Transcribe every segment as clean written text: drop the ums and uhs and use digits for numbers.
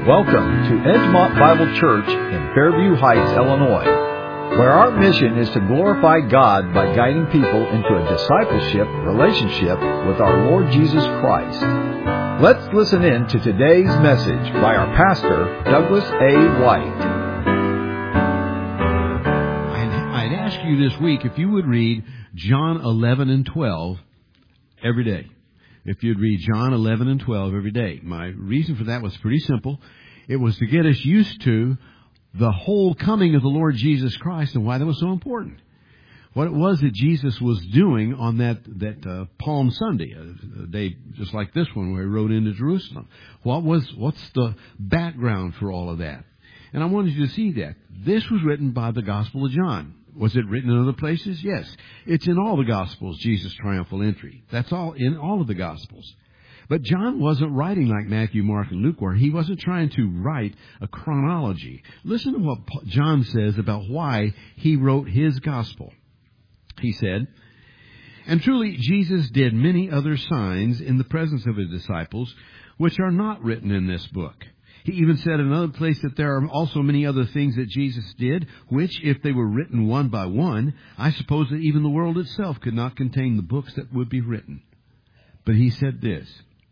Welcome to Edgemont Bible Church in Fairview Heights, Illinois, where our mission is to glorify God by guiding people into a discipleship relationship with our Lord Jesus Christ. Let's listen in to today's message by our pastor, Douglas A. White. I'd ask you this week if you would read John 11 and 12 every day. If you'd read John 11 and 12 every day. My reason for that was pretty simple. It was to get us used to the whole coming of the Lord Jesus Christ and why that was so important. What it was that Jesus was doing on that Palm Sunday, a day just like this one where he rode into Jerusalem. What's the background for all of that? And I wanted you to see that. This was written by the Gospel of John. Was it written in other places? Yes. It's in all the Gospels, Jesus' triumphal entry. That's all in all of the Gospels. But John wasn't writing like Matthew, Mark, and Luke were. He wasn't trying to write a chronology. Listen to what John says about why he wrote his Gospel. He said, "And truly Jesus did many other signs in the presence of his disciples, which are not written in this book. He even said in another place that there are also many other things that Jesus did, which, if they were written one by one, I suppose that even the world itself could not contain the books that would be written. But he said this,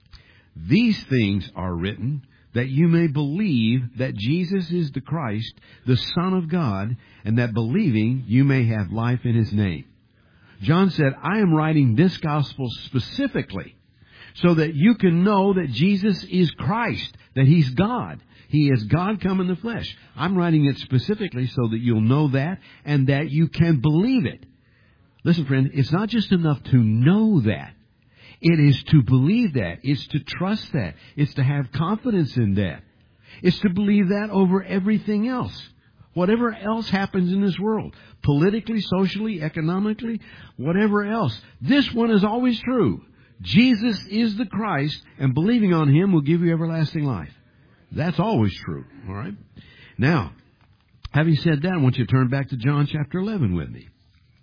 'These things are written that you may believe that Jesus is the Christ, the Son of God, and that believing you may have life in his name.'" John said, I am writing this gospel specifically so that you can know that Jesus is Christ, that he's God. He is God come in the flesh. I'm writing it specifically so that you'll know that and that you can believe it. Listen, friend, it's not just enough to know that. It is to believe that. It's to trust that. It's to have confidence in that. It's to believe that over everything else. Whatever else happens in this world, politically, socially, economically, whatever else, this one is always true. Jesus is the Christ, and believing on him will give you everlasting life. That's always true, all right? Now, having said that, I want you to turn back to John chapter 11 with me.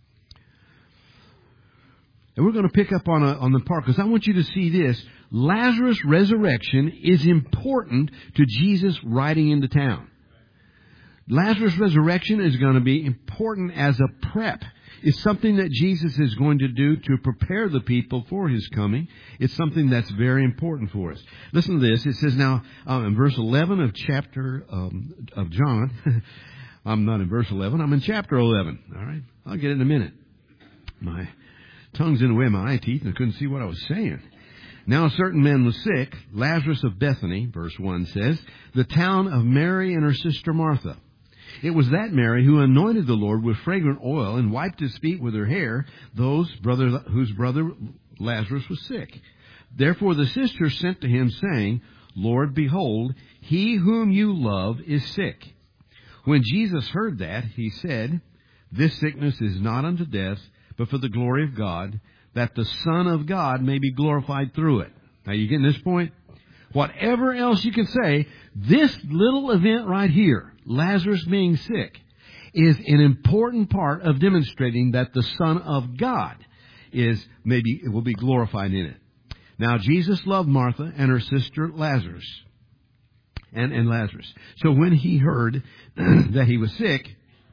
And we're going to pick up on the part, because I want you to see this. Lazarus' resurrection is important to Jesus riding into town. Lazarus' resurrection is going to be important as a prep. It's something that Jesus is going to do to prepare the people for his coming. It's something that's very important for us. Listen to this. It says now in verse 11 of chapter of John. I'm not in verse 11. I'm in chapter 11. All right. I'll get it in a minute. My tongue's in the way of my eye teeth and I couldn't see what I was saying. Now a certain man was sick, Lazarus of Bethany, verse 1 says, the town of Mary and her sister Martha. It was that Mary who anointed the Lord with fragrant oil and wiped his feet with her hair, whose brother Lazarus was sick. Therefore the sisters sent to him, saying, Lord, behold, he whom you love is sick. When Jesus heard that, he said, This sickness is not unto death, but for the glory of God, that the Son of God may be glorified through it. Now, you getting this point? Whatever else you can say, this little event right here, Lazarus being sick, is an important part of demonstrating that the Son of God will be glorified in it. Now, Jesus loved Martha and her sister Lazarus, and Lazarus. So when he heard that he was sick,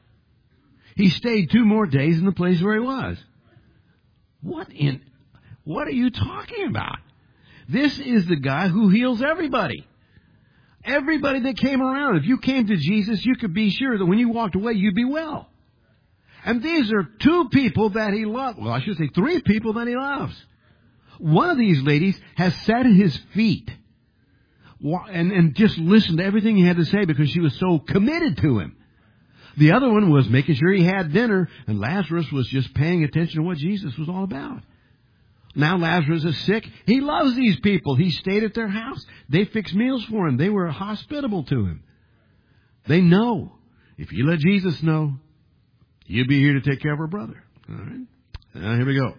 he stayed 2 more days in the place where he was. What are you talking about? This is the guy who heals everybody. Everybody that came around. If you came to Jesus, you could be sure that when you walked away, you'd be well. And these are 2 people that he loved. Well, I should say 3 people that he loves. One of these ladies has sat at his feet and just listened to everything he had to say because she was so committed to him. The other one was making sure he had dinner, and Lazarus was just paying attention to what Jesus was all about. Now Lazarus is sick. He loves these people. He stayed at their house. They fixed meals for him. They were hospitable to him. They know. If you let Jesus know, you'll be here to take care of our brother. All right? Now here we go.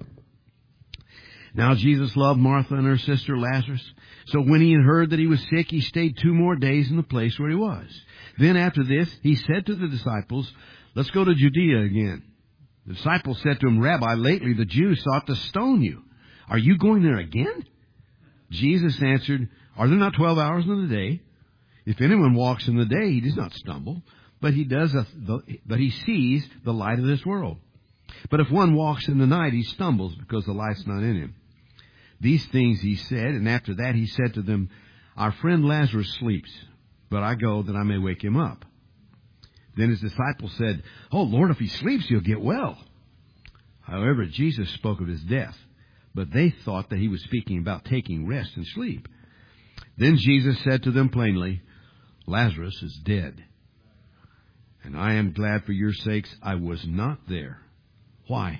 Now Jesus loved Martha and her sister Lazarus. So when he had heard that he was sick, he stayed 2 more days in the place where he was. Then after this, he said to the disciples, Let's go to Judea again. The disciples said to him, Rabbi, lately the Jews sought to stone you. Are you going there again? Jesus answered, Are there not 12 hours in the day? If anyone walks in the day, he does not stumble, but he sees the light of this world. But if one walks in the night, he stumbles because the light's not in him. These things he said, and after that he said to them, Our friend Lazarus sleeps, but I go that I may wake him up. Then his disciples said, Oh, Lord, if he sleeps, he'll get well. However, Jesus spoke of his death, but they thought that he was speaking about taking rest and sleep. Then Jesus said to them plainly, Lazarus is dead, and I am glad for your sakes I was not there. Why?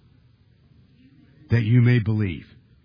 That you may believe.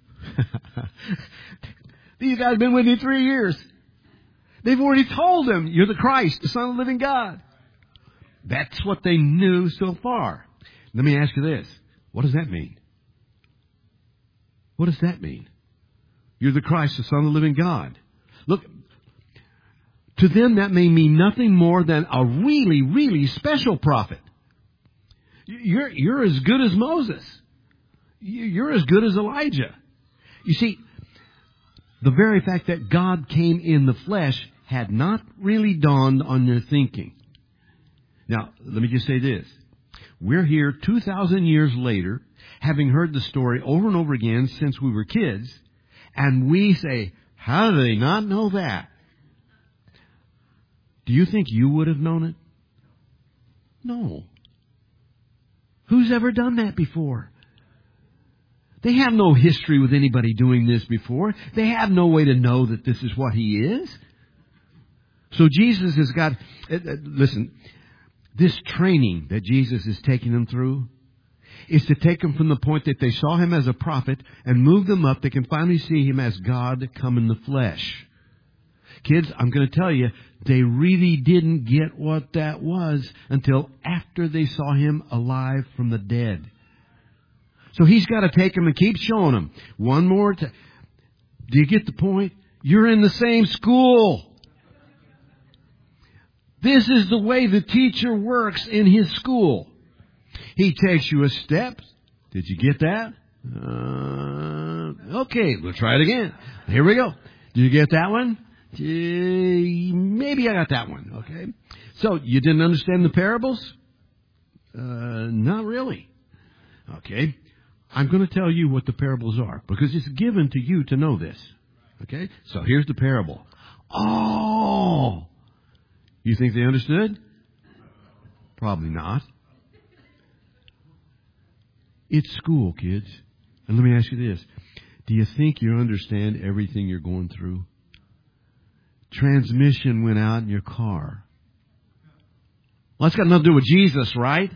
These guys have been with you 3 years. They've already told him, you're the Christ, the Son of the living God. That's what they knew so far. Let me ask you this. What does that mean? What does that mean? You're the Christ, the Son of the living God. Look, to them that may mean nothing more than a really, really special prophet. You're as good as Moses. You're as good as Elijah. You see, the very fact that God came in the flesh had not really dawned on their thinking. Now, let me just say this. We're here 2,000 years later, having heard the story over and over again since we were kids, and we say, how do they not know that? Do you think you would have known it? No. Who's ever done that before? They have no history with anybody doing this before. They have no way to know that this is what He is. So Jesus has got, listen, this training that Jesus is taking them through is to take them from the point that they saw Him as a prophet and move them up. They can finally see Him as God come in the flesh. Kids, I'm going to tell you, they really didn't get what that was until after they saw Him alive from the dead. So He's got to take them and keep showing them. One more time. Do you get the point? You're in the same school. This is the way the teacher works in his school. He takes you a step. Did you get that? Okay, we'll try it again. Here we go. Did you get that one? Maybe I got that one. Okay. So, you didn't understand the parables? Not really. Okay. I'm going to tell you what the parables are, because it's given to you to know this. Okay? So, here's the parable. Oh! You think they understood? Probably not. It's school, kids. And let me ask you this. Do you think you understand everything you're going through? Transmission went out in your car. Well, that's got nothing to do with Jesus, right?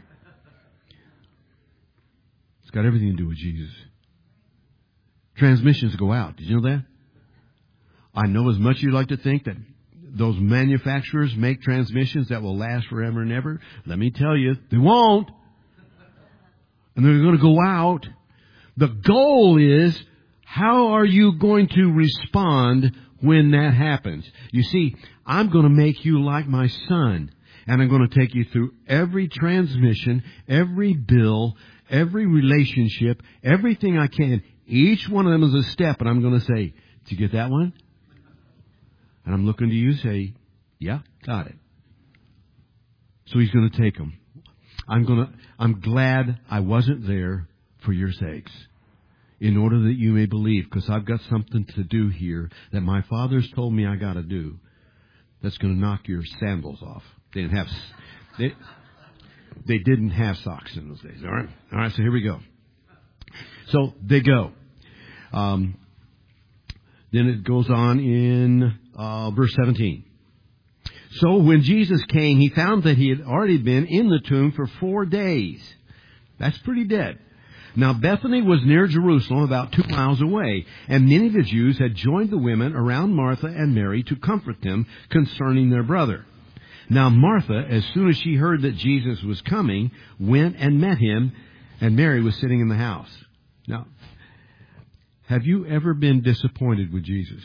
It's got everything to do with Jesus. Transmissions go out. Did you know that? I know as much as you like to think that those manufacturers make transmissions that will last forever and ever. Let me tell you, they won't. And they're going to go out. The goal is, how are you going to respond when that happens? You see, I'm going to make you like my Son. And I'm going to take you through every transmission, every bill, every relationship, everything I can. Each one of them is a step. And I'm going to say, did you get that one? And I'm looking to you, say, yeah, got it. So He's going to take them. I'm glad I wasn't there for your sakes, in order that you may believe, because I've got something to do here that my Father's told me I got to do. That's going to knock your sandals off. They didn't have socks in those days. All right. So here we go. So they go. Then it goes on in verse 17. So when Jesus came, He found that He had already been in the tomb for 4 days. That's pretty dead. Now Bethany was near Jerusalem, about 2 miles away, and many of the Jews had joined the women around Martha and Mary to comfort them concerning their brother. Now Martha, as soon as she heard that Jesus was coming, went and met Him, and Mary was sitting in the house. Now, have you ever been disappointed with Jesus?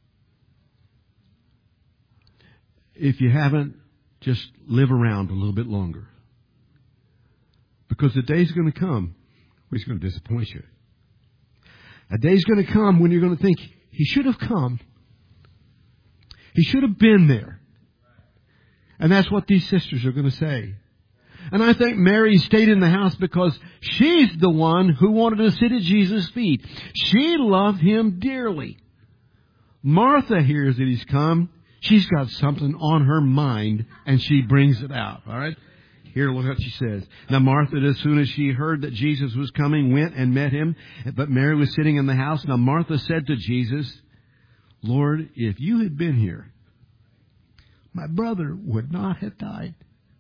If you haven't, just live around a little bit longer. Because the day's going to come where He's going to disappoint you. A day's going to come when you're going to think, He should have come. He should have been there. And that's what these sisters are going to say. And I think Mary stayed in the house because she's the one who wanted to sit at Jesus' feet. She loved Him dearly. Martha hears that He's come. She's got something on her mind, and she brings it out. All right? Here, look what she says. Now, Martha, as soon as she heard that Jesus was coming, went and met Him. But Mary was sitting in the house. Now, Martha said to Jesus, Lord, if you had been here, my brother would not have died.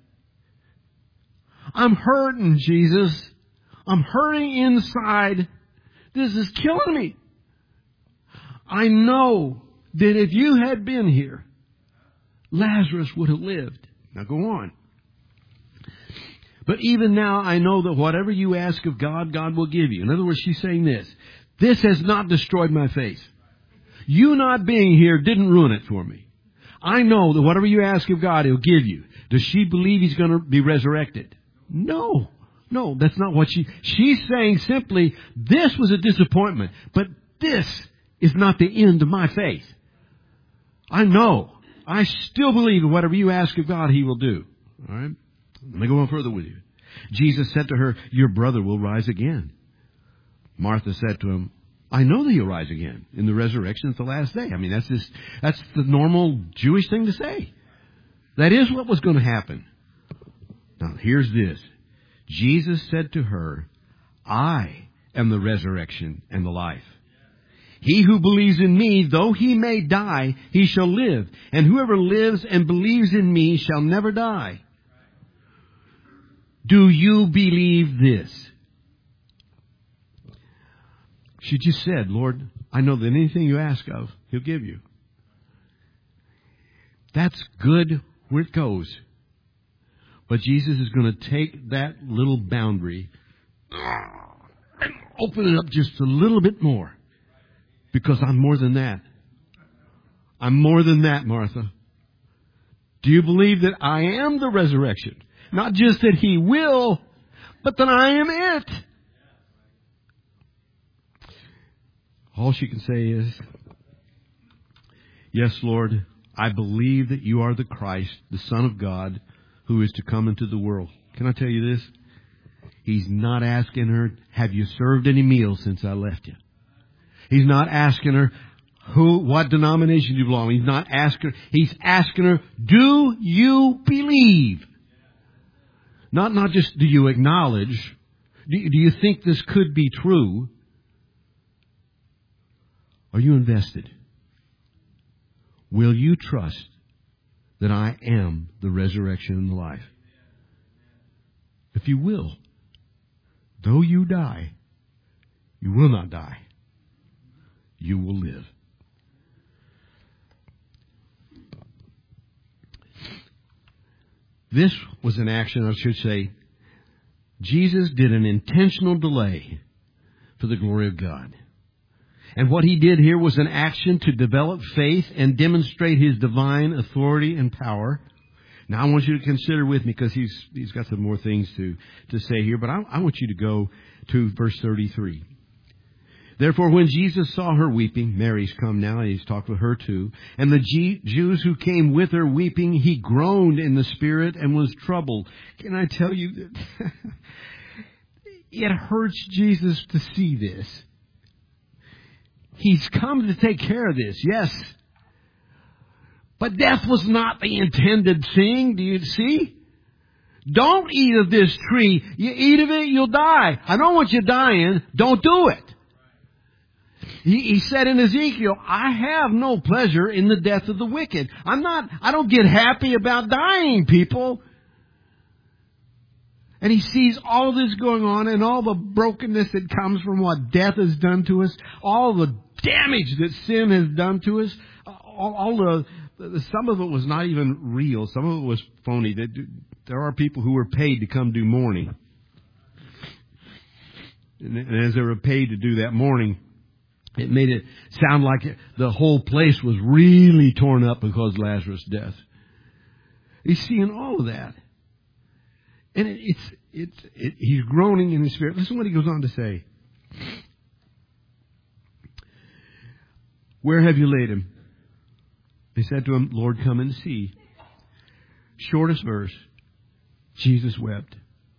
I'm hurting, Jesus. I'm hurting inside. This is killing me. I know that if you had been here, Lazarus would have lived. Now go on. But even now I know that whatever you ask of God, God will give you. In other words, she's saying this. This has not destroyed my faith. You not being here didn't ruin it for me. I know that whatever you ask of God, He'll give you. Does she believe He's going to be resurrected? No. No, that's not what she's saying simply, this was a disappointment, but this is not the end of my faith. I know. I still believe that whatever you ask of God, He will do. All right? Let me go on further with you. Jesus said to her, your brother will rise again. Martha said to Him, I know that He'll rise again in the resurrection at the last day. I mean, that's the normal Jewish thing to say. That is what was going to happen. Now, here's this. Jesus said to her, I am the resurrection and the life. He who believes in me, though he may die, he shall live. And whoever lives and believes in me shall never die. Do you believe this? She just said, Lord, I know that anything you ask of, He'll give you. That's good where it goes. But Jesus is going to take that little boundary and open it up just a little bit more. Because I'm more than that. I'm more than that, Martha. Do you believe that I am the resurrection? Not just that He will, but that I am it. All she can say is, yes, Lord, I believe that you are the Christ, the Son of God, who is to come into the world. Can I tell you this? He's not asking her, have you served any meals since I left you? He's not asking her, what denomination do you belong to? He's not asking her. He's asking her, do you believe? Not just do you acknowledge. Do you think this could be true? Are you invested? Will you trust that I am the resurrection and the life? If you will, though you die, you will not die. You will live. This was an action, I should say, Jesus did an intentional delay for the glory of God. And what He did here was an action to develop faith and demonstrate His divine authority and power. Now I want you to consider with me, because he's got some more things to say here, but I want you to go to verse 33. Therefore, when Jesus saw her weeping, Mary's come now, and He's talked with her too, and the Jews who came with her weeping, He groaned in the spirit and was troubled. Can I tell you that it hurts Jesus to see this? He's come to take care of this, yes. But death was not the intended thing. Do you see? Don't eat of this tree. You eat of it, you'll die. I don't want you dying. Don't do it. He said in Ezekiel, I have no pleasure in the death of the wicked. I don't get happy about dying, people. And He sees all this going on and all the brokenness that comes from what death has done to us, all the damage that sin has done to us, some of it was not even real. Some of it was phony. There are people who were paid to come do mourning. And as they were paid to do that mourning, it made it sound like the whole place was really torn up because of Lazarus' death. He's seeing all of that. And he's groaning in his spirit. Listen to what he goes on to say. Where have you laid him? They said to him, Lord, come and see. Shortest verse. Jesus wept.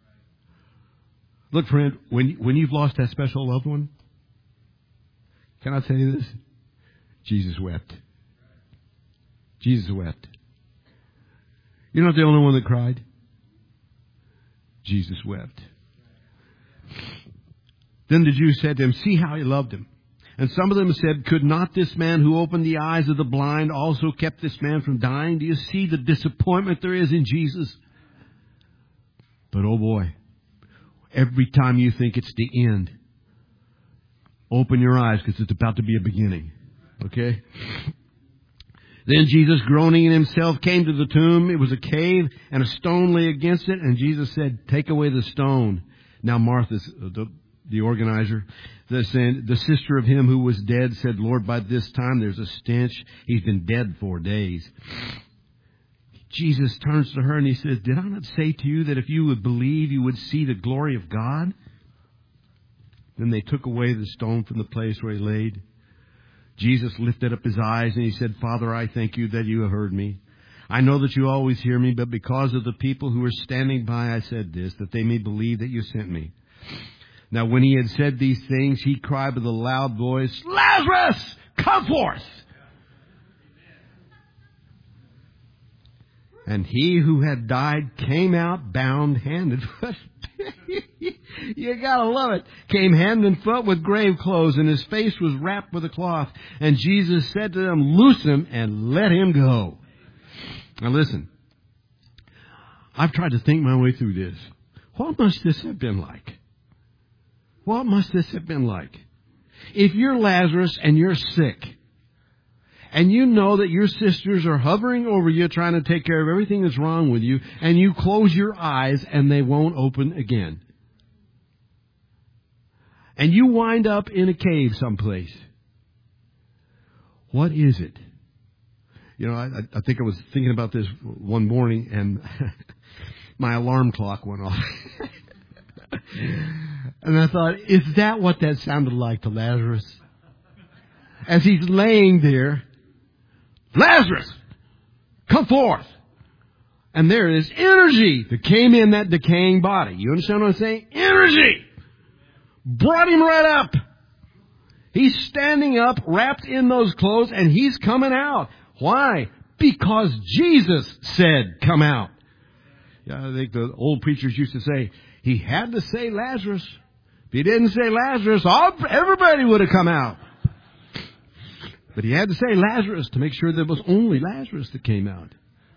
Look, friend, when you've lost that special loved one, can I tell you this? Jesus wept. Jesus wept. You're not the only one that cried. Jesus wept. Then the Jews said to him, see how he loved him. And some of them said, could not this man who opened the eyes of the blind also kept this man from dying? Do you see the disappointment there is in Jesus? But oh boy, every time you think it's the end, open your eyes because it's about to be a beginning. Okay? Then Jesus, groaning in himself, came to the tomb. It was a cave, and a stone lay against it. And Jesus said, take away the stone. Now Martha, the organizer, the sister of him who was dead, said, Lord, by this time there's a stench. He's been dead 4 days. Jesus turns to her and he says, did I not say to you that if you would believe, you would see the glory of God? Then they took away the stone from the place where he laid. Jesus lifted up his eyes and he said, Father, I thank you that you have heard me. I know that you always hear me, but because of the people who are standing by, I said this, that they may believe that you sent me. Now, when he had said these things, he cried with a loud voice, Lazarus, come forth! And he who had died came out bound hand and foot. You gotta love it. Came hand and foot with grave clothes, and his face was wrapped with a cloth. And Jesus said to them, loose him and let him go. Now listen, I've tried to think my way through this. What must this have been like? What must this have been like? If you're Lazarus and you're sick, and you know that your sisters are hovering over you trying to take care of everything that's wrong with you, and you close your eyes and they won't open again. And you wind up in a cave someplace. What is it? You know, I think I was thinking about this one morning and my alarm clock went off. And I thought, is that what that sounded like to Lazarus? As he's laying there, Lazarus, come forth. And there is energy that came in that decaying body. You understand what I'm saying? Energy! Brought him right up. He's standing up, wrapped in those clothes, and he's coming out. Why? Because Jesus said, come out. Yeah, I think the old preachers used to say, he had to say Lazarus. If he didn't say Lazarus, everybody would have come out. But he had to say Lazarus to make sure there was only Lazarus that came out.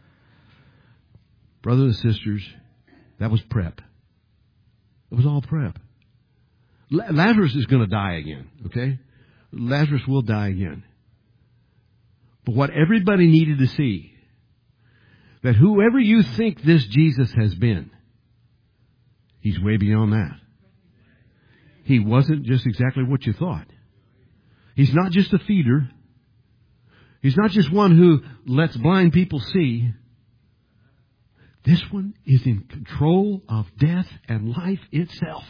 Brothers and sisters, that was prep. It was all prep. Lazarus is going to die again, okay? Lazarus will die again. But what everybody needed to see, that whoever you think this Jesus has been, he's way beyond that. He wasn't just exactly what you thought. He's not just a feeder. He's not just one who lets blind people see. This one is in control of death and life itself.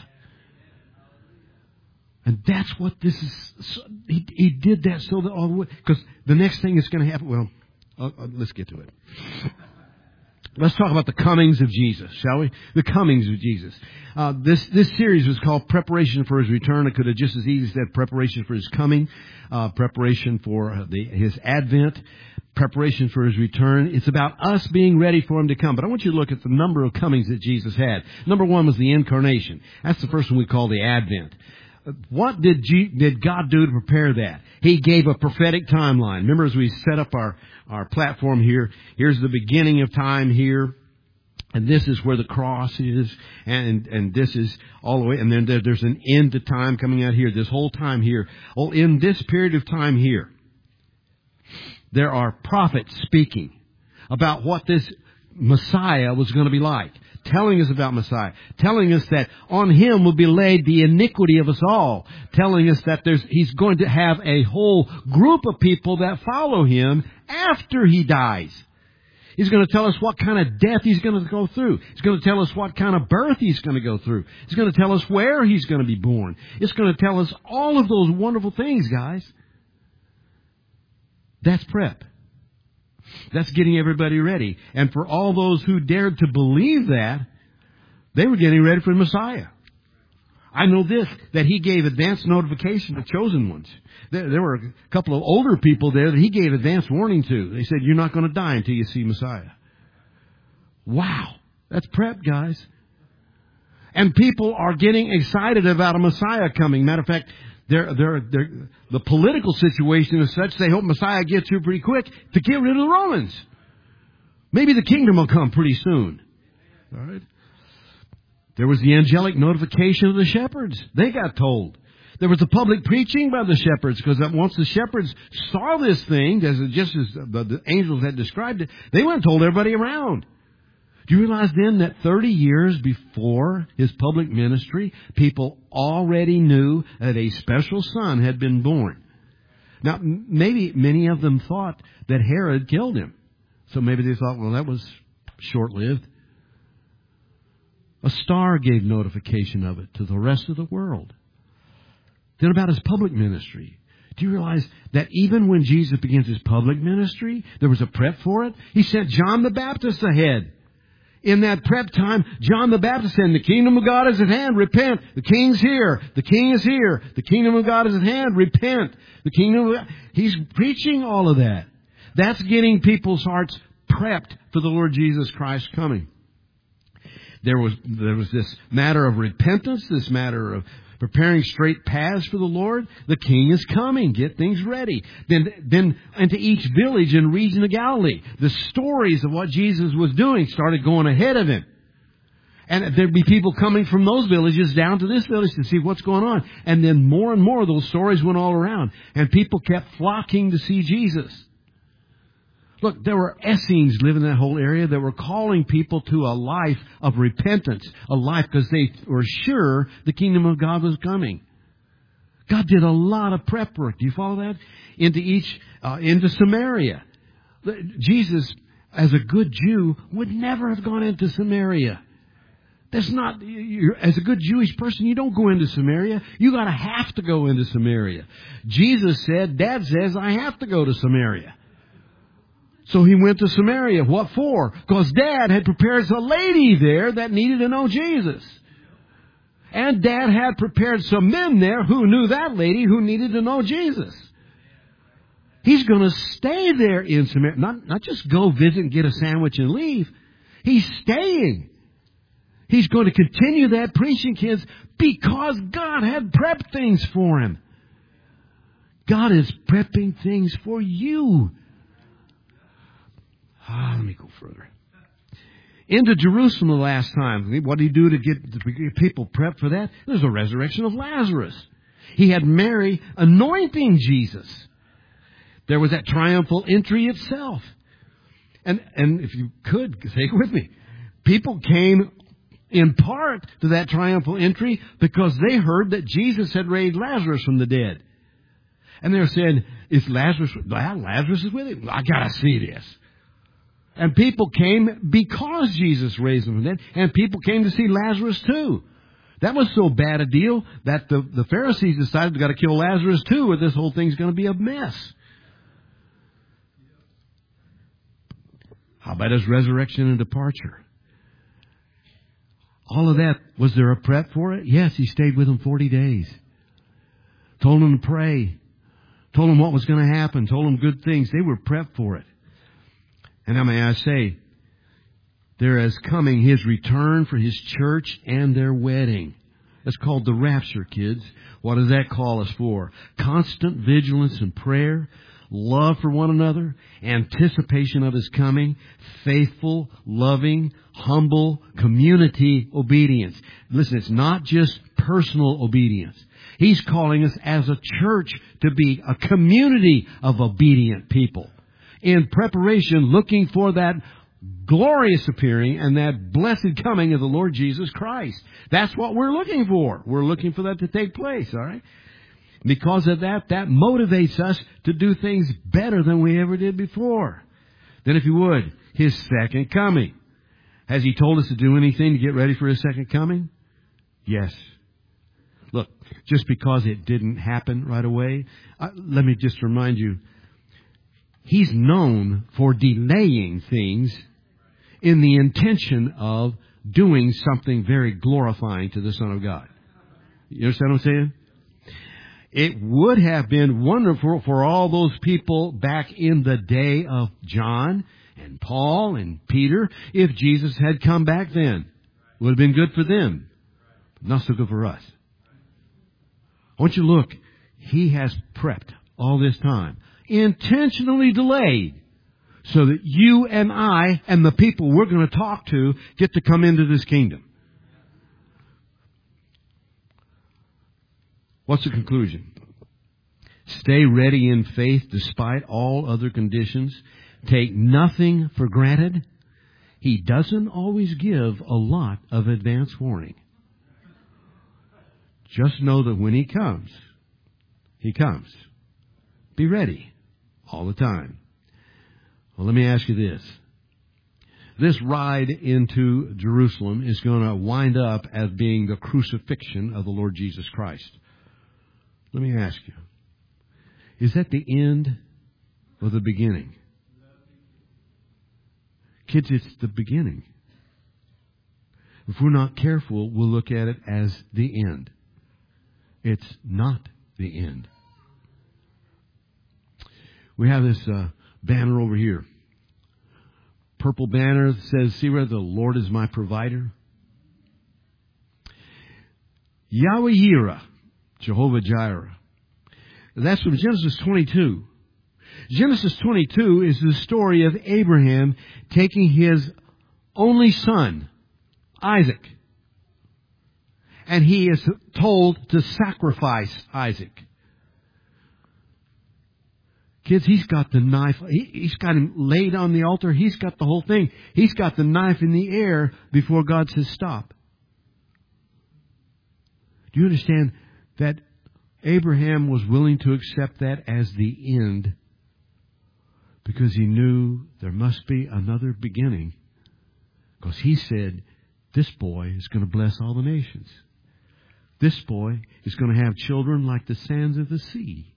And that's what this is. He did that so that all the way, because the next thing that's going to happen, well, let's get to it. Let's talk about the comings of Jesus, shall we? The comings of Jesus. This series was called Preparation for His Return. It could have just as easily said Preparation for His Coming, Preparation for His Advent, Preparation for His Return. It's about us being ready for Him to come. But I want you to look at the number of comings that Jesus had. Number one was the Incarnation. That's the first one we call the Advent. What did God do to prepare that? He gave a prophetic timeline. Remember, as we set up our platform here, here's the beginning of time here, and this is where the cross is, and this is all the way, and then there's an end to time coming out here, this whole time here. Oh, in this period of time here, there are prophets speaking about what this Messiah was going to be like. Telling us about Messiah, telling us that on Him will be laid the iniquity of us all, telling us that He's going to have a whole group of people that follow Him after He dies. He's going to tell us what kind of death He's going to go through. He's going to tell us what kind of birth He's going to go through. He's going to tell us where He's going to be born. It's going to tell us all of those wonderful things, guys. That's prep. That's getting everybody ready. And for all those who dared to believe that, they were getting ready for the Messiah. I know this, that he gave advance notification to chosen ones. There were a couple of older people there that he gave advance warning to. They said, you're not going to die until you see Messiah. Wow. That's prep, guys. And people are getting excited about a Messiah coming. Matter of fact, the political situation is such they hope Messiah gets here pretty quick to get rid of the Romans. Maybe the kingdom will come pretty soon. All right. There was the angelic notification of the shepherds. They got told. There was the public preaching by the shepherds, because once the shepherds saw this thing, just as the angels had described it, they went and told everybody around. Do you realize then that 30 years before his public ministry, people already knew that a special son had been born? Now, maybe many of them thought that Herod killed him. So maybe they thought, well, that was short-lived. A star gave notification of it to the rest of the world. Then about his public ministry. Do you realize that even when Jesus begins his public ministry, there was a prep for it? He sent John the Baptist ahead. In that prep time, John the Baptist said, the kingdom of God is at hand, repent. The king's here. The king is here. The kingdom of God is at hand, repent. The kingdom of God. He's preaching all of that. That's getting people's hearts prepped for the Lord Jesus Christ coming. There was this matter of repentance, this matter of preparing straight paths for the Lord. The king is coming. Get things ready. Then into each village and region of Galilee, the stories of what Jesus was doing started going ahead of him. And there'd be people coming from those villages down to this village to see what's going on. And then more and more those stories went all around. And people kept flocking to see Jesus. Look, there were Essenes living in that whole area that were calling people to a life of repentance, a life because they were sure the kingdom of God was coming. God did a lot of prep work. Do you follow that? Into Samaria. Jesus, as a good Jew, would never have gone into Samaria. That's not, as a good Jewish person, you don't go into Samaria. You have to go into Samaria. Jesus said, Dad says, I have to go to Samaria. So he went to Samaria. What for? Because Dad had prepared a lady there that needed to know Jesus. And Dad had prepared some men there who knew that lady who needed to know Jesus. He's going to stay there in Samaria. Not just go visit and get a sandwich and leave. He's staying. He's going to continue that preaching, kids, because God had prepped things for him. God is prepping things for you. Let me go further. Into Jerusalem the last time. What did he do to get people prepped for that? There's a resurrection of Lazarus. He had Mary anointing Jesus. There was that triumphal entry itself. And if you could, say it with me. People came in part to that triumphal entry because they heard that Jesus had raised Lazarus from the dead. And they were saying, Lazarus is with him. I got to see this. And people came because Jesus raised him from the dead. And people came to see Lazarus too. That was so bad a deal that the Pharisees decided they've got to kill Lazarus too, or this whole thing's going to be a mess. How about his resurrection and departure? All of that, was there a prep for it? Yes, he stayed with them 40 days. Told them to pray. Told them what was going to happen. Told them good things. They were prepped for it. And now may I say, there is coming his return for his church and their wedding. That's called the rapture, kids. What does that call us for? Constant vigilance and prayer, love for one another, anticipation of his coming, faithful, loving, humble, community obedience. Listen, it's not just personal obedience. He's calling us as a church to be a community of obedient people. In preparation, looking for that glorious appearing and that blessed coming of the Lord Jesus Christ. That's what we're looking for. We're looking for that to take place, all right? Because of that motivates us to do things better than we ever did before. Then if you would, his second coming. Has he told us to do anything to get ready for his second coming? Yes. Look, just because it didn't happen right away, let me just remind you, He's known for delaying things in the intention of doing something very glorifying to the Son of God. You understand what I'm saying? It would have been wonderful for all those people back in the day of John and Paul and Peter if Jesus had come back then. It would have been good for them. But not so good for us. I want you to look. He has prepped all this time. Intentionally delayed. So that you and I and the people we're going to talk to get to come into this kingdom. What's the conclusion? Stay ready in faith despite all other conditions. Take nothing for granted. He doesn't always give a lot of advance warning. Just know that when He comes, He comes. Be ready all the time. Well, let me ask you this. This ride into Jerusalem is going to wind up as being the crucifixion of the Lord Jesus Christ. Let me ask you, is that the end or the beginning? Kids, it's the beginning. If we're not careful, we'll look at it as the end. It's not the end. We have this banner over here. Purple banner that says, see where the Lord is my provider. Yahweh Yireh, Jehovah Jireh. That's from Genesis 22. Genesis 22 is the story of Abraham taking his only son, Isaac. And he is told to sacrifice Isaac. Kids, he's got the knife. He's got him laid on the altar. He's got the whole thing. He's got the knife in the air before God says stop. Do you understand that Abraham was willing to accept that as the end because he knew there must be another beginning? Because he said, this boy is going to bless all the nations. This boy is going to have children like the sands of the sea.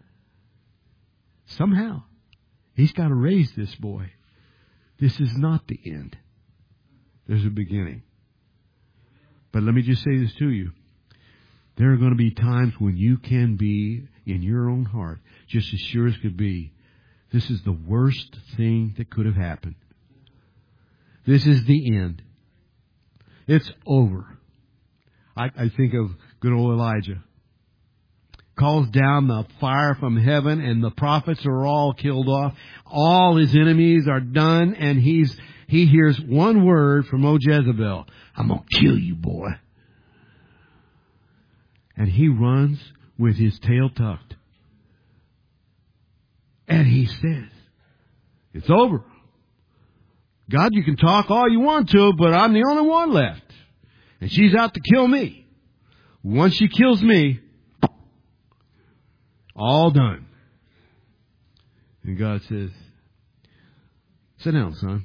Somehow, he's got to raise this boy. This is not the end. There's a beginning. But let me just say this to you. There are going to be times when you can be, in your own heart, just as sure as could be, this is the worst thing that could have happened. This is the end. It's over. I think of good old Elijah. Calls down the fire from heaven and the prophets are all killed off. All his enemies are done and he hears one word from old Jezebel. I'm going to kill you, boy. And he runs with his tail tucked. And he says, it's over. God, you can talk all you want to, but I'm the only one left. And she's out to kill me. Once she kills me, all done. And God says, sit down, son.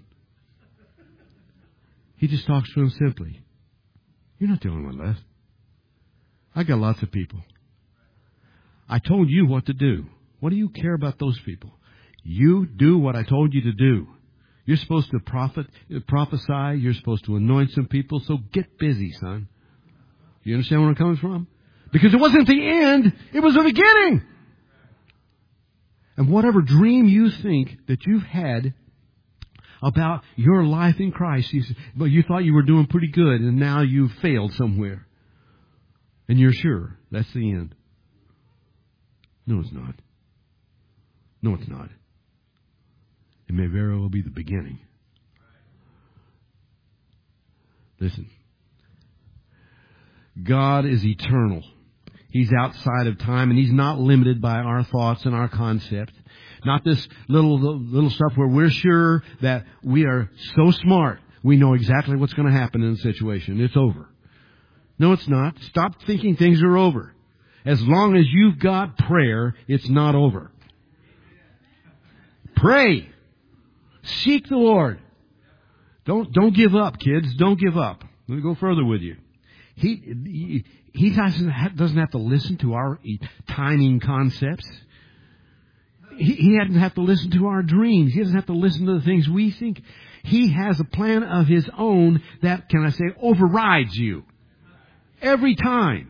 He just talks to him simply. You're not the only one left. I got lots of people. I told you what to do. What do you care about those people? You do what I told you to do. You're supposed to prophesy. You're supposed to anoint some people. So get busy, son. You understand where I'm coming from? Because it wasn't the end. It was the beginning. And whatever dream you think that you've had about your life in Christ, but you thought you were doing pretty good and now you've failed somewhere. And you're sure that's the end. No, it's not. No, it's not. It may very well be the beginning. Listen. God is eternal. He's outside of time, and He's not limited by our thoughts and our concepts. Not this little stuff where we're sure that we are so smart, we know exactly what's going to happen in the situation. It's over. No, it's not. Stop thinking things are over. As long as you've got prayer, it's not over. Pray. Seek the Lord. Don't give up, kids. Don't give up. Let me go further with you. He doesn't have to listen to our timing concepts. He doesn't have to listen to our dreams. He doesn't have to listen to the things we think. He has a plan of His own that, can I say, overrides you. Every time.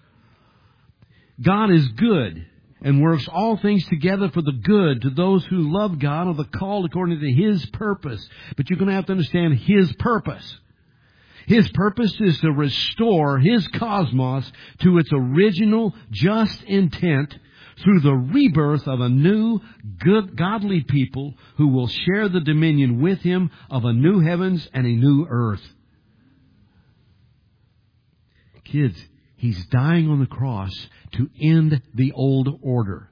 God is good and works all things together for the good to those who love God or the called according to His purpose. But you're going to have to understand His purpose. His purpose is to restore His cosmos to its original just intent through the rebirth of a new, good, godly people who will share the dominion with Him of a new heavens and a new earth. Kids, He's dying on the cross to end the old order.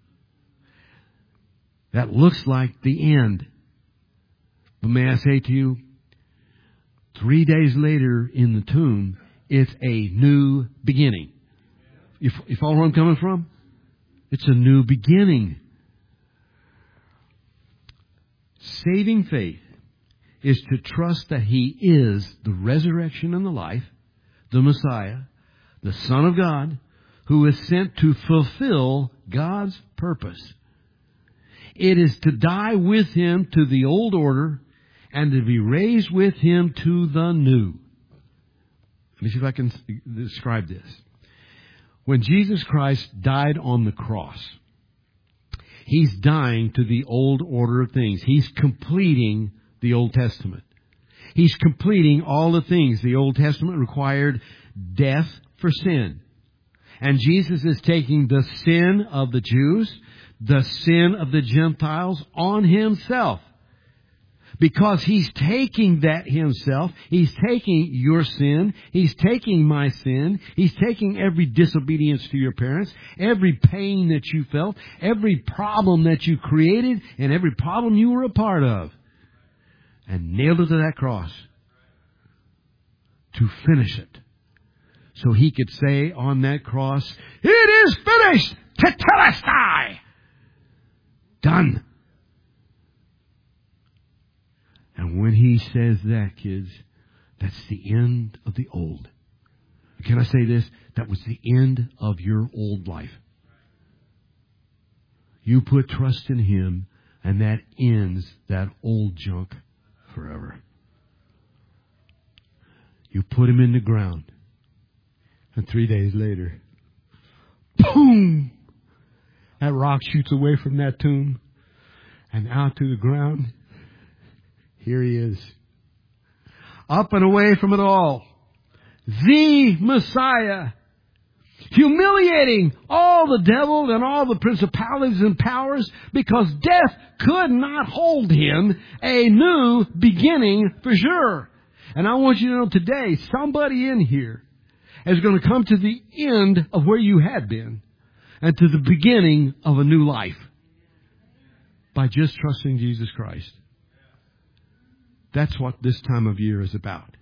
That looks like the end. But may I say to you, 3 days later in the tomb, it's a new beginning. You follow where I'm coming from? It's a new beginning. Saving faith is to trust that He is the resurrection and the life, the Messiah, the Son of God, who is sent to fulfill God's purpose. It is to die with Him to the old order and to be raised with Him to the new. Let me see if I can describe this. When Jesus Christ died on the cross, He's dying to the old order of things. He's completing the Old Testament. He's completing all the things. The Old Testament required death for sin. And Jesus is taking the sin of the Jews, the sin of the Gentiles on Himself. Because He's taking that Himself. He's taking your sin. He's taking my sin. He's taking every disobedience to your parents, every pain that you felt, every problem that you created, and every problem you were a part of, and nailed it to that cross to finish it. So He could say on that cross, "It is finished! Tetelestai!" Done. And when He says that, kids, that's the end of the old. Can I say this? That was the end of your old life. You put trust in Him, and that ends that old junk forever. You put Him in the ground, and 3 days later, boom! That rock shoots away from that tomb and out to the ground. Here He is. Up and away from it all. The Messiah. Humiliating all the devil and all the principalities and powers because death could not hold Him. A new beginning for sure. And I want you to know today, somebody in here is going to come to the end of where you had been and to the beginning of a new life by just trusting Jesus Christ. That's what this time of year is about.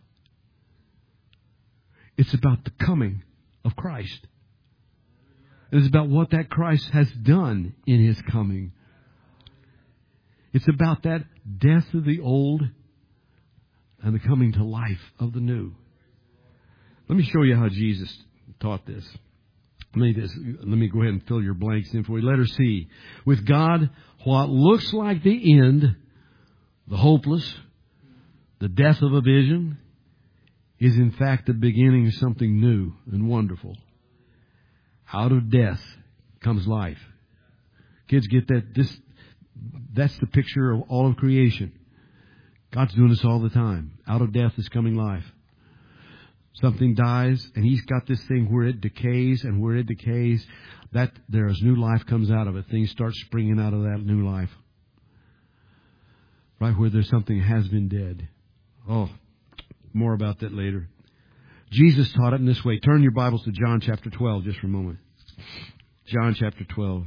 It's about the coming of Christ. It's about what that Christ has done in His coming. It's about that death of the old and the coming to life of the new. Let me show you how Jesus taught this. Let me go ahead and fill your blanks in for you. Letter C. With God, what looks like the end, the hopeless, the death of a vision, is in fact the beginning of something new and wonderful. Out of death comes life. Kids, get that? That's the picture of all of creation. God's doing this all the time. Out of death is coming life. Something dies, and He's got this thing where it decays, and where it decays, that there is new life comes out of it. Things start springing out of that new life. Right where there's something that has been dead. Oh, more about that later. Jesus taught it in this way. Turn your Bibles to John chapter 12 just for a moment. John chapter 12.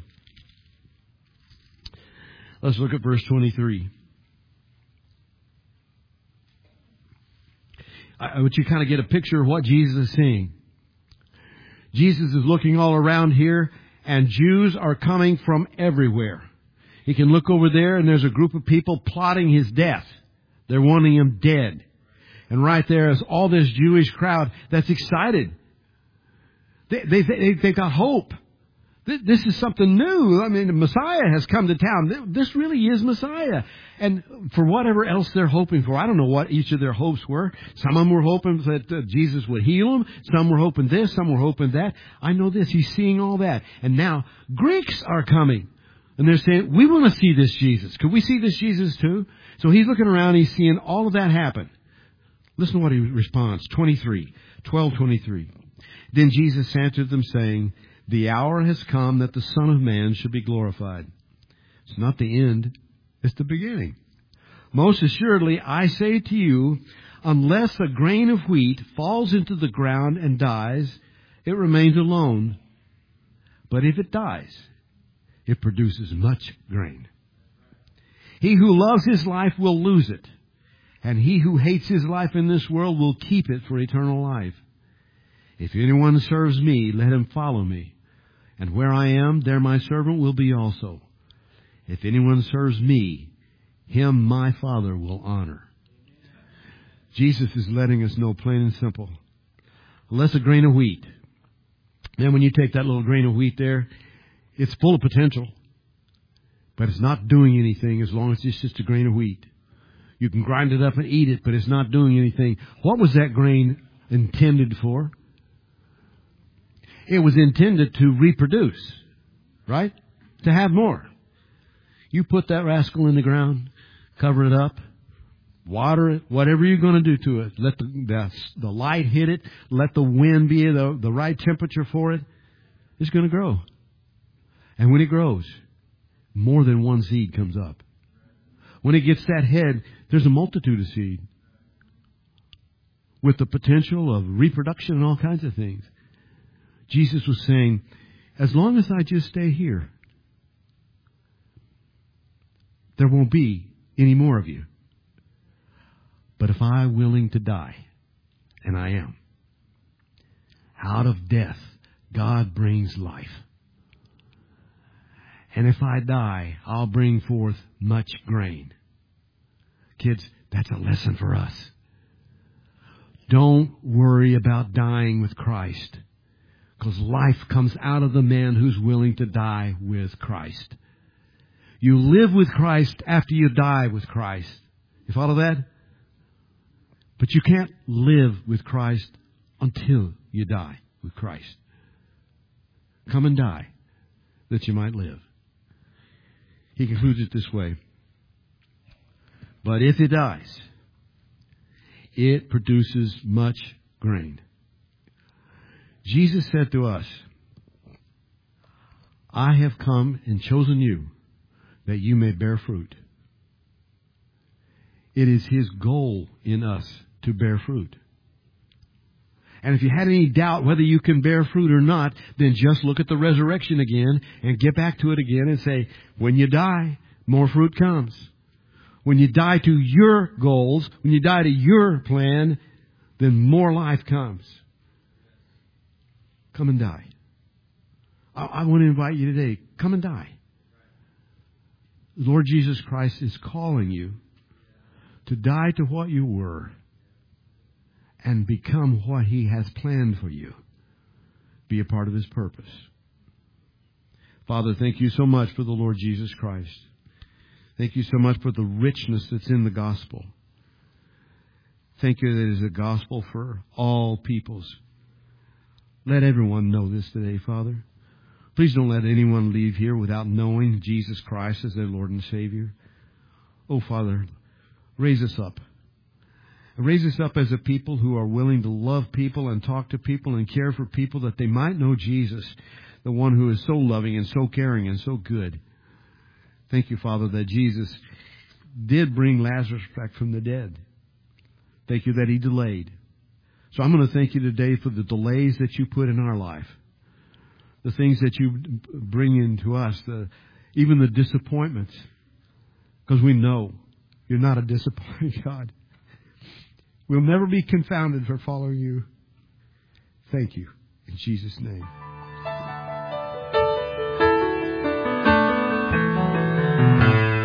Let's look at verse 23. I want you to kind of get a picture of what Jesus is saying. Jesus is looking all around here, and Jews are coming from everywhere. He can look over there, and there's a group of people plotting His death. They're wanting Him dead. And right there is all this Jewish crowd that's excited. They've got hope. This is something new. I mean, the Messiah has come to town. This really is Messiah. And for whatever else they're hoping for, I don't know what each of their hopes were. Some of them were hoping that Jesus would heal them. Some were hoping this. Some were hoping that. I know this. He's seeing all that. And now Greeks are coming. And they're saying, we want to see this Jesus. Could we see this Jesus too? So he's looking around. He's seeing all of that happen. Listen to what he responds. 12:23. Then Jesus answered them, saying, the hour has come that the Son of Man should be glorified. It's not the end, it's the beginning. Most assuredly, I say to you, unless a grain of wheat falls into the ground and dies, it remains alone. But if it dies, it produces much grain. He who loves his life will lose it, and he who hates his life in this world will keep it for eternal life. If anyone serves me, let him follow me. And where I am, there my servant will be also. If anyone serves me, him my Father will honor. Jesus is letting us know plain and simple. Unless a grain of wheat. Then when you take that little grain of wheat there, it's full of potential. But it's not doing anything as long as it's just a grain of wheat. You can grind it up and eat it, but it's not doing anything. What was that grain intended for? It was intended to reproduce, right? To have more. You put that rascal in the ground, cover it up, water it, whatever you're going to do to it. Let the light hit it. Let the wind be the right temperature for it. It's going to grow. And when it grows, more than one seed comes up. When it gets that head, there's a multitude of seed with the potential of reproduction and all kinds of things. Jesus was saying, as long as I just stay here, there won't be any more of you. But if I'm willing to die, and I am, out of death, God brings life. And if I die, I'll bring forth much grain. Kids, that's a lesson for us. Don't worry about dying with Christ. Because life comes out of the man who's willing to die with Christ. You live with Christ after you die with Christ. You follow that? But you can't live with Christ until you die with Christ. Come and die that you might live. He concludes it this way. But if it dies, it produces much grain. Jesus said to us, I have come and chosen you that you may bear fruit. It is His goal in us to bear fruit. And if you had any doubt whether you can bear fruit or not, then just look at the resurrection again and get back to it again and say, when you die, more fruit comes. When you die to your goals, when you die to your plan, then more life comes. Come and die. I want to invite you today, come and die. The Lord Jesus Christ is calling you to die to what you were and become what He has planned for you. Be a part of His purpose. Father, thank you so much for the Lord Jesus Christ. Thank you so much for the richness that's in the gospel. Thank you that it is a gospel for all peoples. Let everyone know this today, Father. Please don't let anyone leave here without knowing Jesus Christ as their Lord and Savior. Oh, Father, raise us up. Raise us up as a people who are willing to love people and talk to people and care for people that they might know Jesus, the one who is so loving and so caring and so good. Thank you, Father, that Jesus did bring Lazarus back from the dead. Thank you that He delayed. So I'm going to thank you today for the delays that you put in our life. The things that you bring into us, even the disappointments. Because we know you're not a disappointing God. We'll never be confounded for following you. Thank you. In Jesus' name.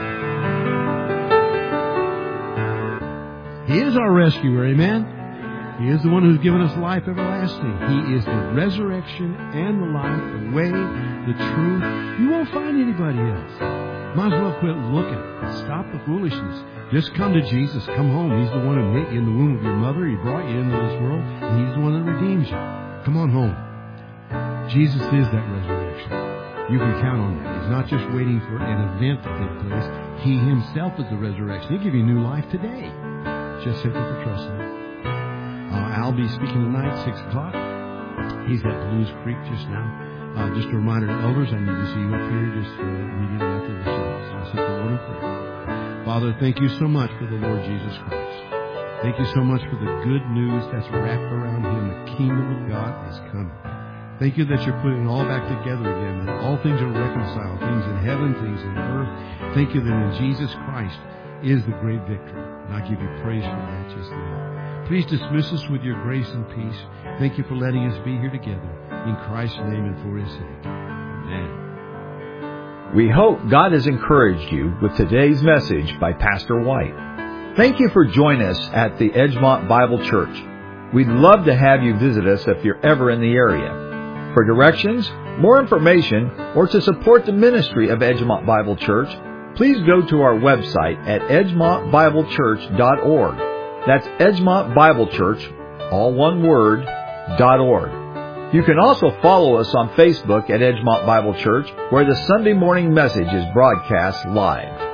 He is our rescuer, amen? He is the one who's given us life everlasting. He is the resurrection and the life, the way, the truth. You won't find anybody else. Might as well quit looking. Stop the foolishness. Just come to Jesus. Come home. He's the one who knit you in the womb of your mother. He brought you into this world, and He's the one that redeems you. Come on home. Jesus is that resurrection. You can count on that. He's not just waiting for an event to take place. He Himself is the resurrection. He'll give you new life today. Just simply for trusting Him. I'll be speaking tonight, 6 o'clock. He's at Blues Creek just now. Just a reminder to elders, I need to see you up here just immediately after the service. I'll seek the Lord in prayer. Father, thank you so much for the Lord Jesus Christ. Thank you so much for the good news that's wrapped around Him. The kingdom of God is coming. Thank you that you're putting it all back together again, that all things are reconciled, things in heaven, things in earth. Thank you that in Jesus Christ is the great victory. And I give you praise for that just now. Please dismiss us with your grace and peace. Thank you for letting us be here together. In Christ's name and for His sake. Amen. We hope God has encouraged you with today's message by Pastor White. Thank you for joining us at the Edgemont Bible Church. We'd love to have you visit us if you're ever in the area. For directions, more information, or to support the ministry of Edgemont Bible Church, please go to our website at edgemontbiblechurch.org. That's Edgemont Bible Church, all one word, .org. You can also follow us on Facebook at Edgemont Bible Church, where the Sunday morning message is broadcast live.